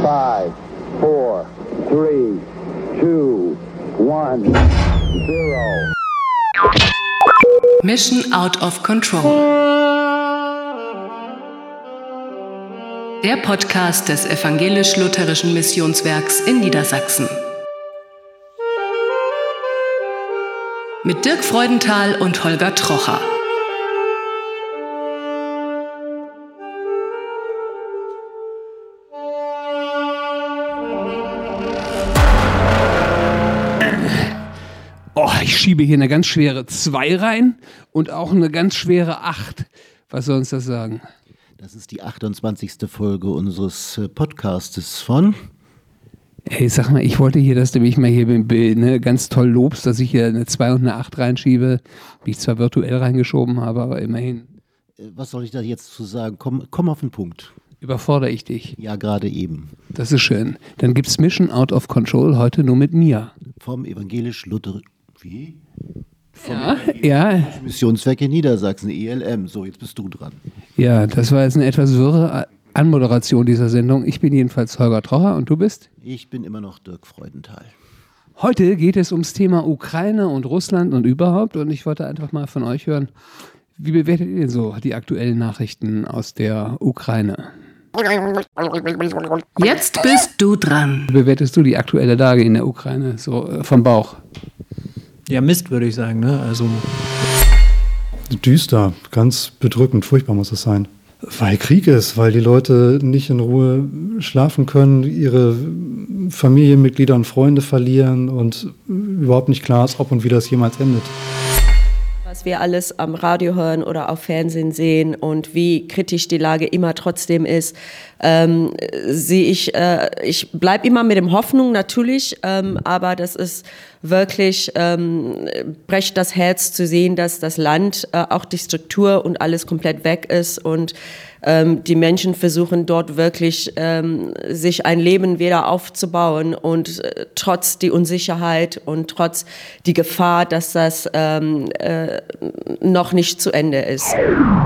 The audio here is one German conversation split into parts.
5, 4, 3, 2, 1, 0. Mission Out of Control. Der Podcast des Evangelisch-Lutherischen Missionswerks in Niedersachsen. Mit Dirk Freudenthal und Holger Trocher. Ich schiebe hier eine ganz schwere 2 rein und auch eine ganz schwere 8. Was soll uns das sagen? Das ist die 28. Folge unseres Podcastes von... Hey, sag mal, ich wollte hier, dass du mich mal hier ganz toll lobst, dass ich hier eine 2 und eine 8 reinschiebe, die ich zwar virtuell reingeschoben habe, aber immerhin. Was soll ich da jetzt zu sagen? Komm auf den Punkt. Überfordere ich dich? Ja, gerade eben. Das ist schön. Dann gibt's Mission Out of Control heute nur mit mir. Vom Evangelisch-Lutherischen... Wie? Ja. Missionswerk in Niedersachsen, ELM. So, jetzt bist du dran. Ja, das war jetzt eine etwas wirre Anmoderation dieser Sendung. Ich bin jedenfalls Holger Trocher und du bist? Ich bin immer noch Dirk Freudenthal. Heute geht es ums Thema Ukraine und Russland und überhaupt. Und ich wollte einfach mal von euch hören, wie bewertet ihr denn so die aktuellen Nachrichten aus der Ukraine? Jetzt bist du dran. Wie bewertest du die aktuelle Lage in der Ukraine, so vom Bauch? Ja, Mist, würde ich sagen, ne? Also düster, ganz bedrückend, furchtbar muss es sein. Weil Krieg ist, weil die Leute nicht in Ruhe schlafen können, ihre Familienmitglieder und Freunde verlieren und überhaupt nicht klar ist, ob und wie das jemals endet. Was wir alles am Radio hören oder auf Fernsehen sehen und wie kritisch die Lage immer trotzdem ist, sehe ich bleibe immer mit der Hoffnung natürlich, aber das ist wirklich, brecht das Herz zu sehen, dass das Land, auch die Struktur und alles komplett weg ist und die Menschen versuchen dort wirklich, sich ein Leben wieder aufzubauen und trotz die Unsicherheit und trotz die Gefahr, dass das noch nicht zu Ende ist.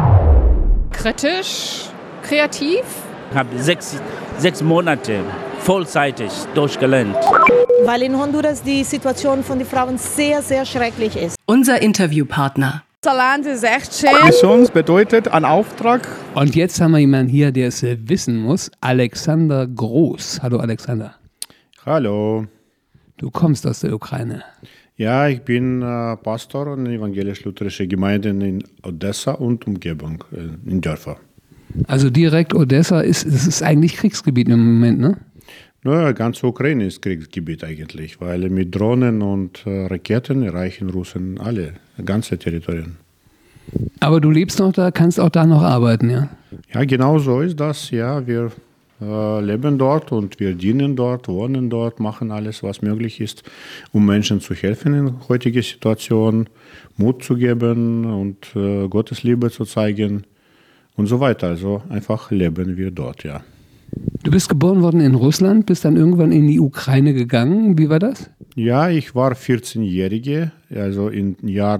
Kritisch, kreativ. Ich habe 6 Monate vollzeitig durchgelernt. Weil in Honduras die Situation von den Frauen sehr, sehr schrecklich ist. Unser Interviewpartner. Das Land ist echt schön. Mission bedeutet ein Auftrag. Und jetzt haben wir jemanden hier, der es wissen muss. Alexander Groß. Hallo Alexander. Hallo. Du kommst aus der Ukraine. Ja, ich bin Pastor in evangelisch-lutherische Gemeinden in Odessa und Umgebung, in Dörfer. Also direkt Odessa ist eigentlich Kriegsgebiet im Moment, ne? Naja, ganz Ukraine ist Kriegsgebiet eigentlich, weil mit Drohnen und Raketen erreichen Russen alle, ganze Territorien. Aber du lebst noch da, kannst auch da noch arbeiten, ja? Ja, genau so ist das, ja. Wir leben dort und wir dienen dort, wohnen dort, machen alles, was möglich ist, um Menschen zu helfen in heutiger Situation, Mut zu geben und Gottes Liebe zu zeigen und so weiter. Also einfach leben wir dort, ja. Du bist geboren worden in Russland, bist dann irgendwann in die Ukraine gegangen. Wie war das? Ja, ich war 14-Jährige, also im Jahr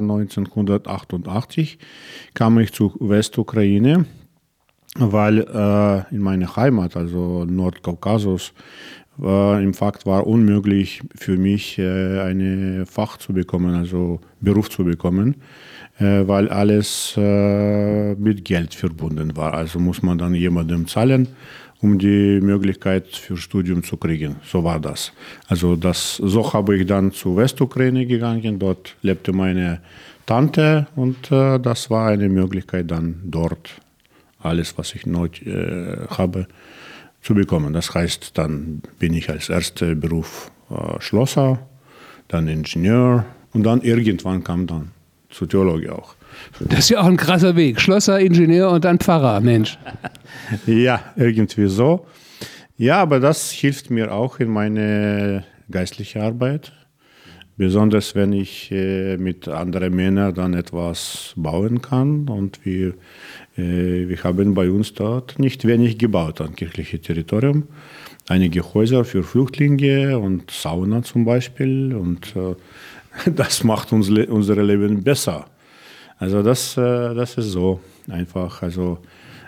1988 kam ich zur Westukraine, weil in meiner Heimat, also Nordkaukasus, im Fakt war unmöglich für mich, eine Fach zu bekommen, also Beruf zu bekommen, weil alles mit Geld verbunden war. Also muss man dann jemandem zahlen, um die Möglichkeit für Studium zu kriegen. So war das. Also so habe ich dann zur Westukraine gegangen. Dort lebte meine Tante und das war eine Möglichkeit, dann dort alles, was ich neu habe, zu bekommen. Das heißt, dann bin ich als erster Beruf Schlosser, dann Ingenieur und dann irgendwann kam dann zur Theologie auch. Das ist ja auch ein krasser Weg. Schlosser, Ingenieur und dann Pfarrer, Mensch. Ja, irgendwie so. Ja, aber das hilft mir auch in meine geistliche Arbeit. Besonders wenn ich mit anderen Männern dann etwas bauen kann. Und wir haben bei uns dort nicht wenig gebaut an kirchlichem Territorium. Einige Häuser für Flüchtlinge und Sauna zum Beispiel. Und das macht unser Leben besser. Also das ist so einfach. Also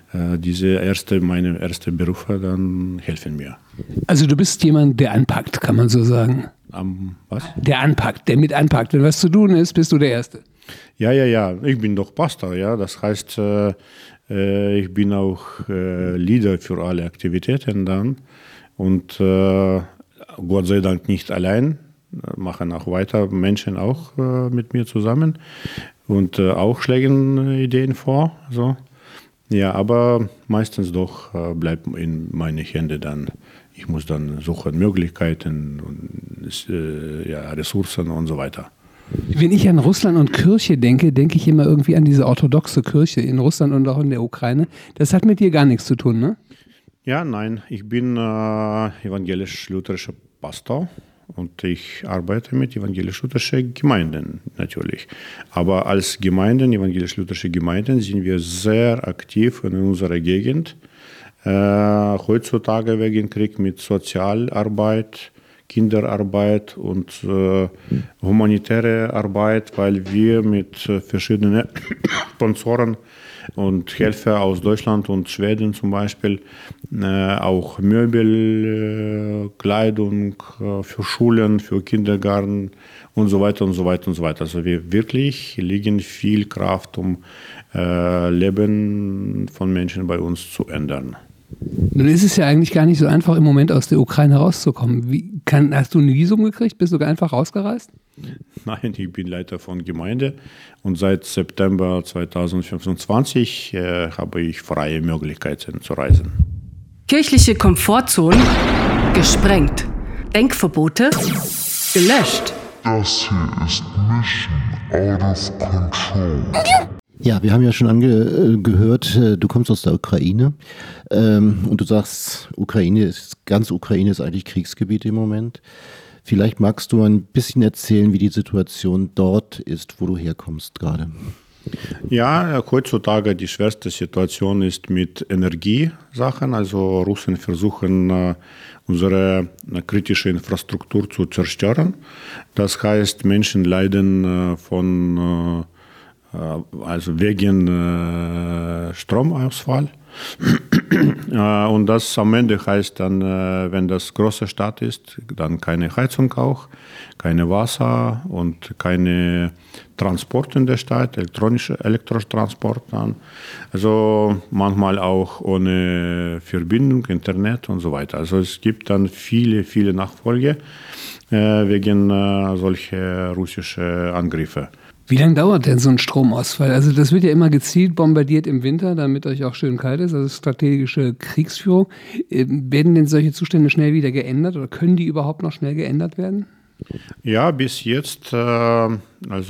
meine ersten Berufe dann helfen mir. Also du bist jemand, der anpackt, kann man so sagen. Was? Der anpackt, der mit anpackt. Wenn was zu tun ist, bist du der Erste. Ja. Ich bin doch Pastor, ja. Das heißt, ich bin auch Leader für alle Aktivitäten dann. Und Gott sei Dank nicht allein. Machen auch weiter Menschen auch mit mir zusammen. Und auch schlagen Ideen vor. So. Ja, aber meistens doch bleibt in meine Hände dann. Ich muss dann suchen Möglichkeiten und Ressourcen und so weiter. Wenn ich an Russland und Kirche denke, denke ich immer irgendwie an diese orthodoxe Kirche in Russland und auch in der Ukraine. Das hat mit dir gar nichts zu tun, ne? Ja, nein. Ich bin evangelisch-lutherischer Pastor. Und ich arbeite mit evangelisch-lutherischen Gemeinden natürlich. Aber als Gemeinden, evangelisch-lutherische Gemeinden, sind wir sehr aktiv in unserer Gegend. Heutzutage wegen Krieg mit Sozialarbeit, Kinderarbeit und humanitäre Arbeit, weil wir mit verschiedenen Sponsoren und Helfer aus Deutschland und Schweden zum Beispiel auch Möbel, Kleidung für Schulen, für Kindergarten und so weiter und so weiter und so weiter. Also wir wirklich legen viel Kraft, um Leben von Menschen bei uns zu ändern. Nun ist es ja eigentlich gar nicht so einfach, im Moment aus der Ukraine rauszukommen. Hast du ein Visum gekriegt? Bist du einfach rausgereist? Nein, ich bin Leiter von Gemeinde und seit September 2025 habe ich freie Möglichkeiten zu reisen. Kirchliche Komfortzonen gesprengt. Denkverbote gelöscht. Das hier ist Mission Out of Control. Ja, wir haben ja schon gehört, du kommst aus der Ukraine und du sagst, ganz Ukraine ist eigentlich Kriegsgebiet im Moment. Vielleicht magst du ein bisschen erzählen, wie die Situation dort ist, wo du herkommst gerade. Ja, heutzutage die schwerste Situation ist mit Energiesachen. Also Russen versuchen, unsere kritische Infrastruktur zu zerstören. Das heißt, Menschen leiden wegen Stromausfall. Und das am Ende heißt dann, wenn das große Stadt ist, dann keine Heizung auch, keine Wasser und keine Transport in der Stadt, Elektrotransport dann. Also manchmal auch ohne Verbindung, Internet und so weiter. Also es gibt dann viele Nachfolge wegen solcher russischen Angriffe. Wie lange dauert denn so ein Stromausfall? Also das wird ja immer gezielt bombardiert im Winter, damit euch auch schön kalt ist, also strategische Kriegsführung. Werden denn solche Zustände schnell wieder geändert oder können die überhaupt noch schnell geändert werden? Ja, bis jetzt, also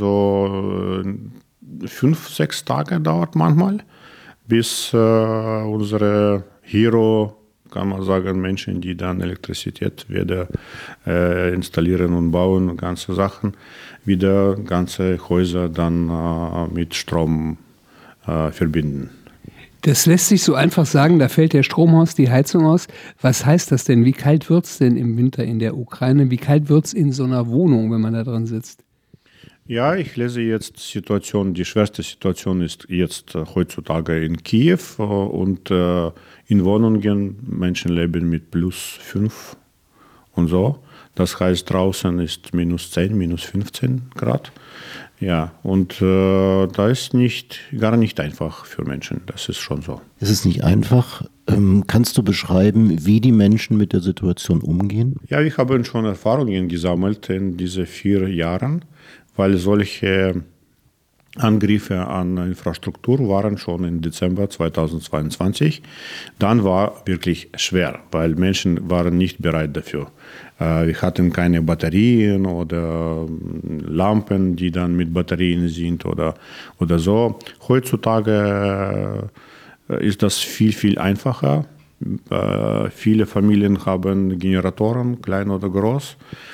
5-6 Tage dauert manchmal, bis unsere Hero, kann man sagen, Menschen, die dann Elektrizität wieder installieren und bauen, ganze Sachen, wieder ganze Häuser dann mit Strom verbinden. Das lässt sich so einfach sagen, da fällt der Strom aus, die Heizung aus. Was heißt das denn? Wie kalt wird es denn im Winter in der Ukraine? Wie kalt wird es in so einer Wohnung, wenn man da drin sitzt? Ja, ich lese jetzt die schwerste Situation ist jetzt heutzutage in Kiew und in Wohnungen Menschen leben mit +5 und so. Das heißt, draußen ist -10, -15 Grad. Ja, und da ist gar nicht einfach für Menschen. Das ist schon so. Es ist nicht einfach. Kannst du beschreiben, wie die Menschen mit der Situation umgehen? Ja, wir haben schon Erfahrungen gesammelt in diesen 4 Jahren, weil solche Angriffe an Infrastruktur waren schon im Dezember 2022. Dann war wirklich schwer, weil Menschen waren nicht bereit dafür. Wir hatten keine Batterien oder Lampen, die dann mit Batterien sind oder so. Heutzutage ist das viel einfacher. Viele Familien haben Generatoren, klein oder groß,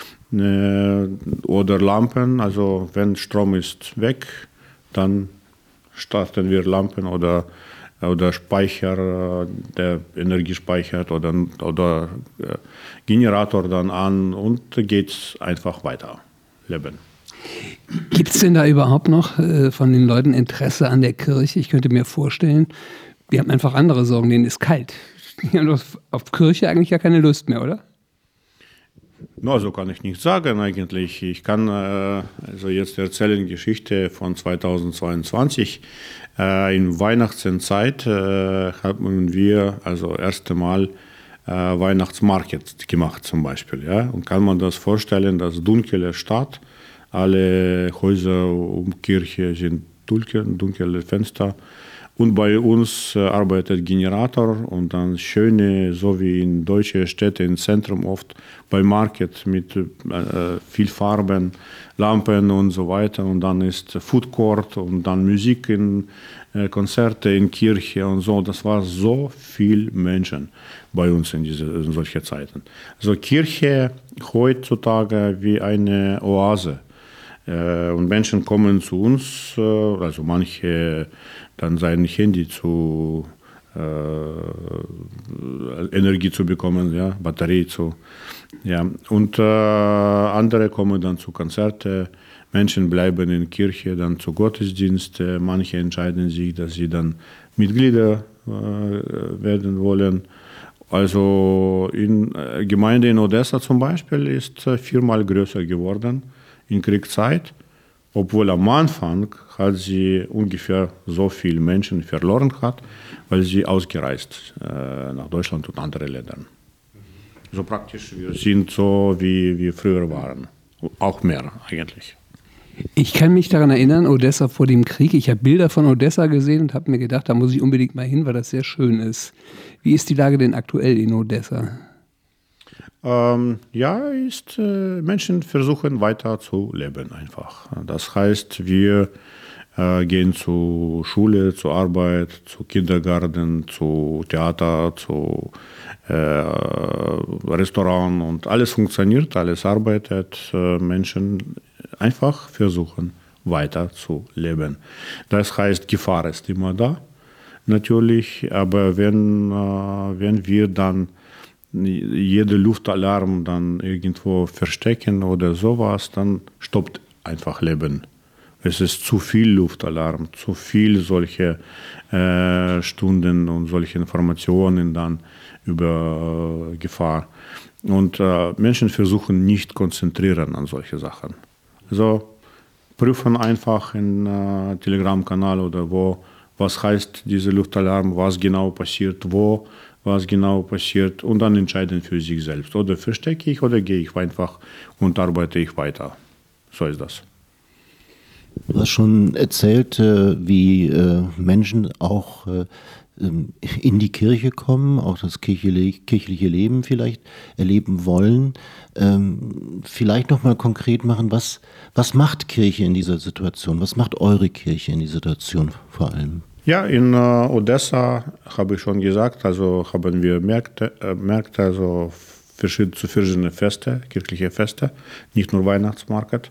oder Lampen. Also wenn Strom ist weg, dann starten wir Lampen oder Speicher, der Energie speichert oder Generator dann an und geht einfach weiter leben. Gibt es denn da überhaupt noch von den Leuten Interesse an der Kirche? Ich könnte mir vorstellen, Die haben einfach andere Sorgen, denen ist kalt. Die haben auf Kirche eigentlich gar keine Lust mehr, oder? No, so kann ich nicht sagen eigentlich. Ich kann also jetzt erzählen Geschichte von 2022. In Weihnachtszeit haben wir also erste Mal Weihnachtsmarkt gemacht zum Beispiel. Ja? Und kann man das vorstellen, dass dunkle Stadt, alle Häuser um Kirche sind dunkle Fenster. Und bei uns arbeitet Generator und dann schöne, so wie in deutschen Städten im Zentrum oft, bei Market mit viel Farben, Lampen und so weiter. Und dann ist Food Court und dann Musik in Konzerte in Kirche und so. Das war so viel Menschen bei uns in solchen Zeiten. Also Kirche heutzutage wie eine Oase. Und Menschen kommen zu uns, also manche dann sein Handy zu Energie zu bekommen, ja, Batterie zu, ja, und andere kommen dann zu Konzerte, Menschen bleiben in Kirche, dann zu Gottesdienst, manche entscheiden sich, dass sie dann Mitglieder werden wollen. Also in Gemeinde in Odessa zum Beispiel ist 4-mal größer geworden in Kriegszeit, obwohl am Anfang hat sie ungefähr so viele Menschen verloren hat, weil sie ausgereist nach Deutschland und andere Länder. So praktisch, wir sind so, wie wir früher waren. Auch mehr eigentlich. Ich kann mich daran erinnern, Odessa vor dem Krieg. Ich habe Bilder von Odessa gesehen und habe mir gedacht, da muss ich unbedingt mal hin, weil das sehr schön ist. Wie ist die Lage denn aktuell in Odessa? Menschen versuchen weiter zu leben einfach. Das heißt, wir gehen zur Schule, zur Arbeit, zu Kindergarten, zu Theater, zu Restaurant und alles funktioniert, alles arbeitet. Menschen einfach versuchen weiter zu leben. Das heißt, Gefahr ist immer da, natürlich, aber wenn wir dann jede Luftalarm dann irgendwo verstecken oder sowas, dann stoppt einfach Leben. Es ist zu viel Luftalarm, zu viel solche Stunden und solche Informationen dann über Gefahr. Und Menschen versuchen nicht konzentrieren an solche Sachen. Also prüfen einfach in Telegram-Kanal oder wo, was heißt diese Luftalarm, was genau passiert, wo, was genau passiert und dann entscheiden für sich selbst. Oder verstecke ich oder gehe ich einfach und arbeite ich weiter. So ist das. Du hast schon erzählt, wie Menschen auch in die Kirche kommen, auch das kirchliche Leben vielleicht erleben wollen. Vielleicht noch mal konkret machen, was macht Kirche in dieser Situation? Was macht eure Kirche in dieser Situation vor allem? Ja, in Odessa habe ich schon gesagt, also haben wir Märkte, also verschiedene Feste, kirchliche Feste, nicht nur Weihnachtsmarkt.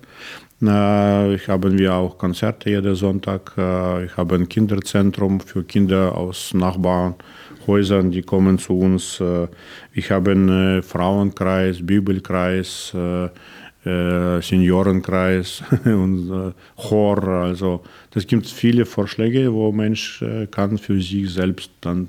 Haben wir auch Konzerte jeden Sonntag. Ich habe ein Kinderzentrum für Kinder aus Nachbarhäusern, die kommen zu uns. Ich habe einen Frauenkreis, Bibelkreis, Seniorenkreis und Chor. Also das gibt viele Vorschläge, wo Mensch kann für sich selbst dann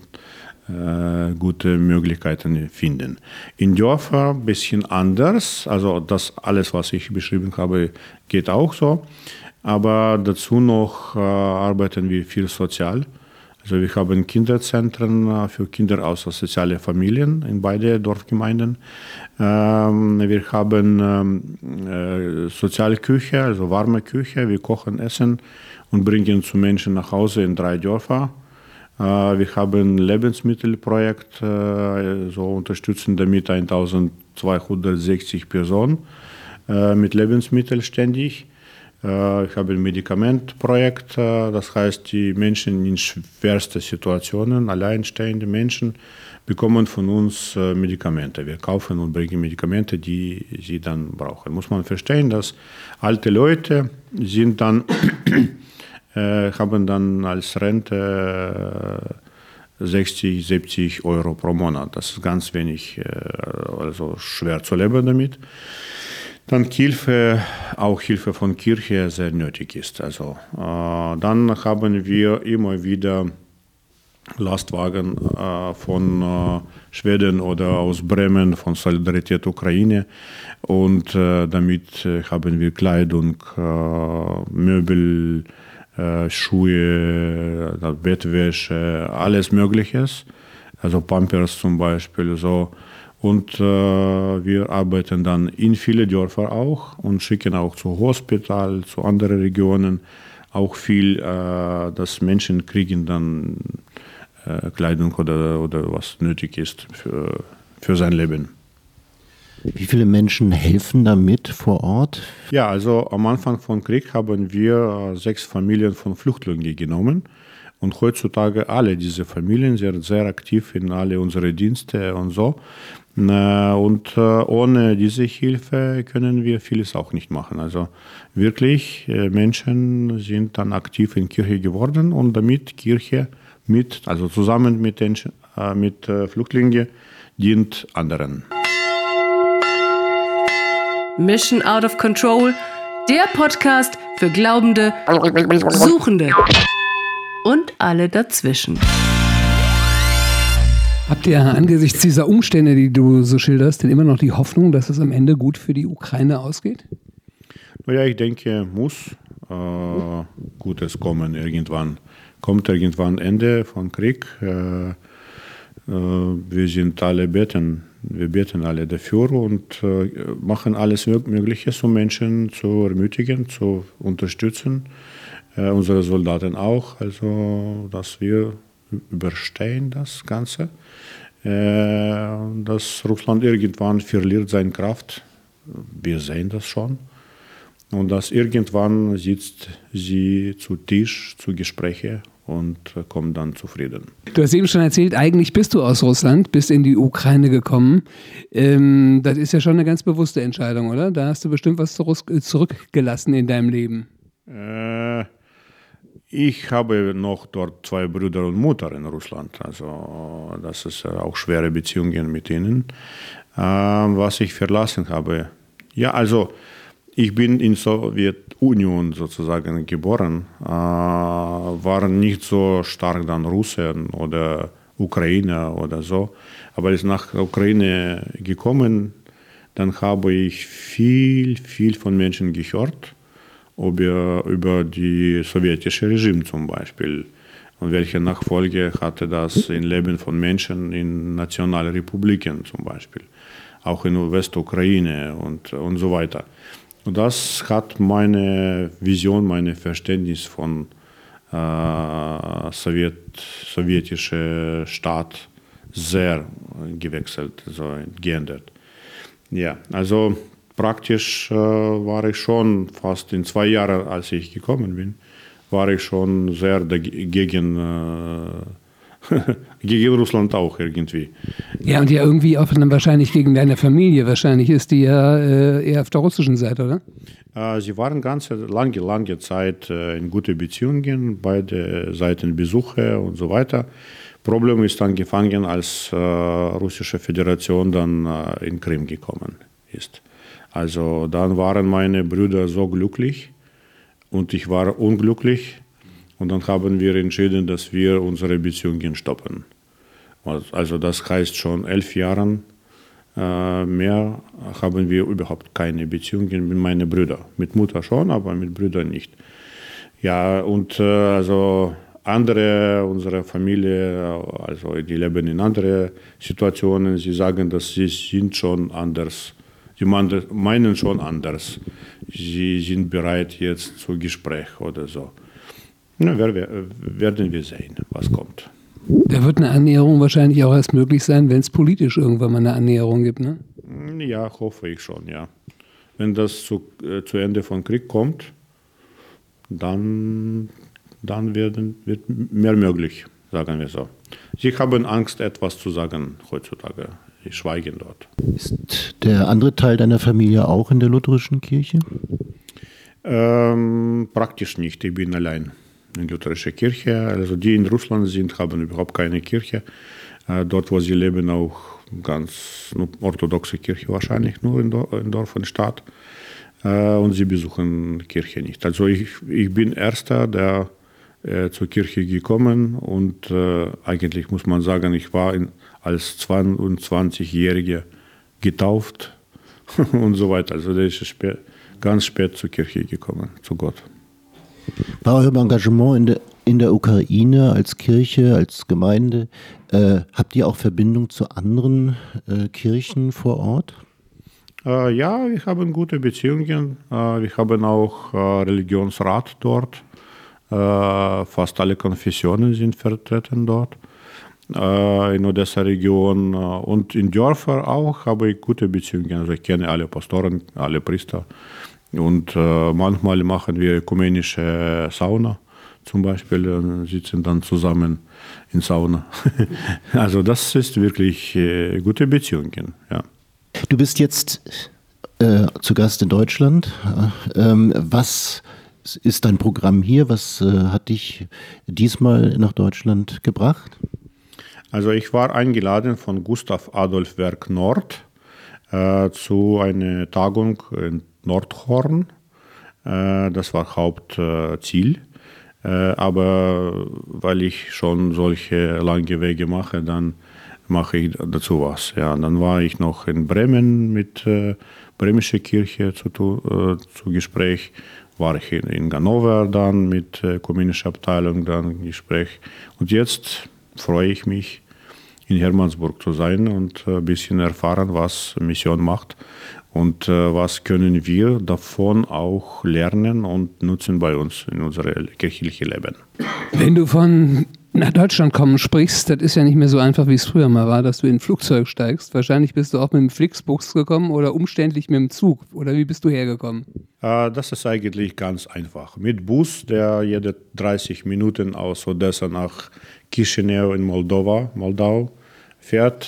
gute Möglichkeiten finden. In Dörfern ein bisschen anders, also das alles, was ich beschrieben habe, geht auch so, aber dazu noch arbeiten wir viel sozial. Also wir haben Kinderzentren für Kinder aus sozialen Familien in beide Dorfgemeinden. Wir haben Sozialküche, also warme Küche, wir kochen Essen und bringen zu Menschen nach Hause in 3 Dörfer. Wir haben ein Lebensmittelprojekt, so unterstützen damit 1260 Personen mit Lebensmitteln ständig. Ich habe ein Medikamentprojekt, das heißt, die Menschen in schwersten Situationen, alleinstehende Menschen, bekommen von uns Medikamente. Wir kaufen und bringen Medikamente, die sie dann brauchen. Muss man verstehen, dass alte Leute sind dann haben dann als Rente 60, 70 Euro pro Monat. Das ist ganz wenig, also schwer zu leben damit. Dann Hilfe, auch Hilfe von Kirche sehr nötig ist. Also dann haben wir immer wieder Lastwagen von Schweden oder aus Bremen von Solidarität Ukraine. Und damit haben wir Kleidung, Möbel, Schuhe, Bettwäsche, alles Mögliche. Also Pampers zum Beispiel. So. Und wir arbeiten dann in viele Dörfer auch und schicken auch zu Hospital, zu anderen Regionen auch viel, dass Menschen kriegen dann Kleidung oder was nötig ist für sein Leben. Wie viele Menschen helfen damit vor Ort? Ja, also am Anfang vom Krieg haben wir 6 Familien von Flüchtlingen genommen. Und heutzutage alle diese Familien sind sehr aktiv in alle unsere Dienste und so. Und ohne diese Hilfe können wir vieles auch nicht machen. Also wirklich, Menschen sind dann aktiv in Kirche geworden und damit Kirche also zusammen mit Flüchtlingen dient anderen. Mission Out of Control, der Podcast für Glaubende, Suchende und alle dazwischen. Habt ihr angesichts dieser Umstände, die du so schilderst, denn immer noch die Hoffnung, dass es am Ende gut für die Ukraine ausgeht? Naja, ich denke, muss Gutes kommen irgendwann. Kommt irgendwann Ende vom Krieg. Wir beten alle dafür und machen alles Mögliche, um Menschen zu ermutigen, zu unterstützen. Unsere Soldaten auch, also dass wir überstehen das Ganze. Dass Russland irgendwann verliert seine Kraft. Wir sehen das schon. Und dass irgendwann sitzt sie zu Tisch, zu Gesprächen und kommt dann zufrieden. Du hast eben schon erzählt, eigentlich bist du aus Russland, bist in die Ukraine gekommen. Das ist ja schon eine ganz bewusste Entscheidung, oder? Da hast du bestimmt was zurückgelassen in deinem Leben. Ich habe noch dort 2 Brüder und Mutter in Russland. Also das ist auch schwere Beziehungen mit ihnen. Was ich verlassen habe. Ja, also ich bin in Sowjetunion sozusagen geboren, war nicht so stark dann Russen oder Ukrainer oder so. Aber als ich nach der Ukraine gekommen, dann habe ich viel von Menschen gehört über die sowjetische Regime zum Beispiel und welche Nachfolge hatte das im Leben von Menschen in nationalen Republiken zum Beispiel, auch in Westukraine und so weiter. Und das hat meine Vision, mein Verständnis von sowjetischer Staat sehr gewechselt, so geändert. Ja, also praktisch war ich schon fast in 2 Jahren, als ich gekommen bin, war ich schon sehr gegen Russland auch irgendwie. Ja, und ja irgendwie auch dann wahrscheinlich gegen deine Familie. Wahrscheinlich ist die ja eher auf der russischen Seite, oder? Sie waren lange Zeit in guten Beziehungen, beide Seiten Besuche und so weiter. Problem ist angefangen, als Russische Föderation dann in Krim gekommen ist. Also dann waren meine Brüder so glücklich und ich war unglücklich. Und dann haben wir entschieden, dass wir unsere Beziehungen stoppen. Also das heißt schon 11 Jahren mehr haben wir überhaupt keine Beziehungen mit meinen Brüdern. Mit Mutter schon, aber mit Brüdern nicht. Ja, und also andere, unsere Familie, also die leben in anderen Situationen, sie sagen, dass sie sind schon anders. Sie meinen schon anders. Sie sind bereit jetzt zu Gespräch oder so. Na, werden wir sehen, was kommt. Da wird eine Annäherung wahrscheinlich auch erst möglich sein, wenn es politisch irgendwann mal eine Annäherung gibt, ne? Ja, hoffe ich schon, ja. Wenn das zu Ende von Krieg kommt, dann wird mehr möglich, sagen wir so. Sie haben Angst, etwas zu sagen heutzutage. Sie schweigen dort. Ist der andere Teil deiner Familie auch in der lutherischen Kirche? Praktisch nicht, ich bin allein. In der lutherischen Kirche, also die in Russland sind, haben überhaupt keine Kirche. Dort, wo sie leben, auch ganz orthodoxe Kirche wahrscheinlich, nur in Dorf und Stadt. Und sie besuchen Kirche nicht. Also ich bin Erster, der zur Kirche gekommen und eigentlich muss man sagen, ich war als 22-Jähriger getauft und so weiter. Also der ist ganz spät zur Kirche gekommen, zu Gott. Bei eurem Engagement in der Ukraine als Kirche, als Gemeinde, habt ihr auch Verbindung zu anderen Kirchen vor Ort? Ja, wir haben gute Beziehungen. Wir haben auch Religionsrat dort. Fast alle Konfessionen sind vertreten dort. In Odessa-Region und in Dörfern auch habe ich gute Beziehungen. Also ich kenne alle Pastoren, alle Priester. Und manchmal machen wir ökumenische Sauna zum Beispiel und sitzen dann zusammen in Sauna. Also das ist wirklich gute Beziehungen, ja. Du bist jetzt zu Gast in Deutschland. Was ist dein Programm hier? Was hat dich diesmal nach Deutschland gebracht? Also ich war eingeladen von Gustav Adolf Werk Nord zu einer Tagung in Nordhorn. Das war Hauptziel. Aber weil ich schon solche lange Wege mache, dann mache ich dazu was. Ja, dann war ich noch in Bremen mit Bremische Kirche zu Gespräch. War ich in Hannover dann mit ökumenischer Abteilung dann Gespräch. Und jetzt freue ich mich, in Hermannsburg zu sein und ein bisschen erfahren, was Mission macht und was können wir davon auch lernen und nutzen bei uns in unserem kirchlichen Leben. Wenn du von nach Deutschland kommen sprichst, das ist ja nicht mehr so einfach, wie es früher mal war, dass du in ein Flugzeug steigst. Wahrscheinlich bist du auch mit dem Flixbus gekommen oder umständlich mit dem Zug. Oder wie bist du hergekommen? Das ist eigentlich ganz einfach. Mit Bus, der jede 30 Minuten aus Odessa nach Chisinau in Moldau fährt,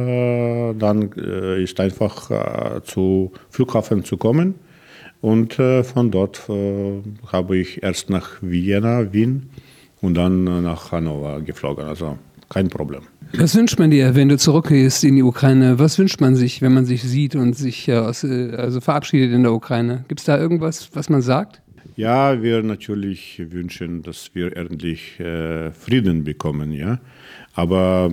dann ist einfach zu Flughafen zu kommen. Und von dort habe ich erst nach Wien und dann nach Hannover geflogen. Also kein Problem. Was wünscht man dir, wenn du zurückgehst in die Ukraine? Was wünscht man sich, wenn man sich sieht und sich verabschiedet in der Ukraine? Gibt es da irgendwas, was man sagt? Ja, wir natürlich wünschen, dass wir endlich Frieden bekommen. Ja? Aber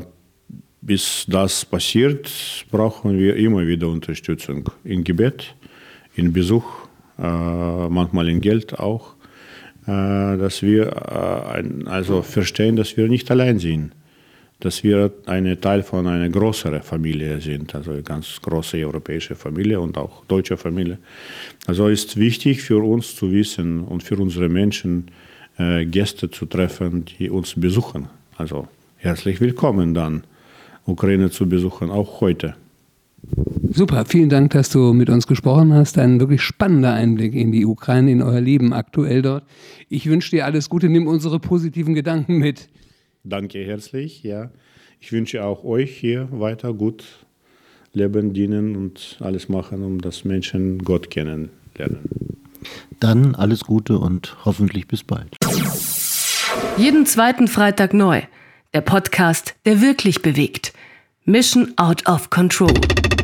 bis das passiert, brauchen wir immer wieder Unterstützung. In Gebet, in Besuch, manchmal in Geld auch. Dass wir also verstehen, dass wir nicht allein sind. Dass wir ein Teil von einer größeren Familie sind, also eine ganz große europäische Familie und auch deutsche Familie. Also ist wichtig für uns zu wissen und für unsere Menschen Gäste zu treffen, die uns besuchen. Also herzlich willkommen dann, Ukraine zu besuchen, auch heute. Super, vielen Dank, dass du mit uns gesprochen hast. Ein wirklich spannender Einblick in die Ukraine, in euer Leben aktuell dort. Ich wünsche dir alles Gute, nimm unsere positiven Gedanken mit. Danke herzlich, ja. Ich wünsche auch euch hier weiter gut leben, dienen und alles machen, um dass Menschen Gott kennenlernen. Dann alles Gute und hoffentlich bis bald. Jeden zweiten Freitag neu. Der Podcast, der wirklich bewegt. Mission Out of Control.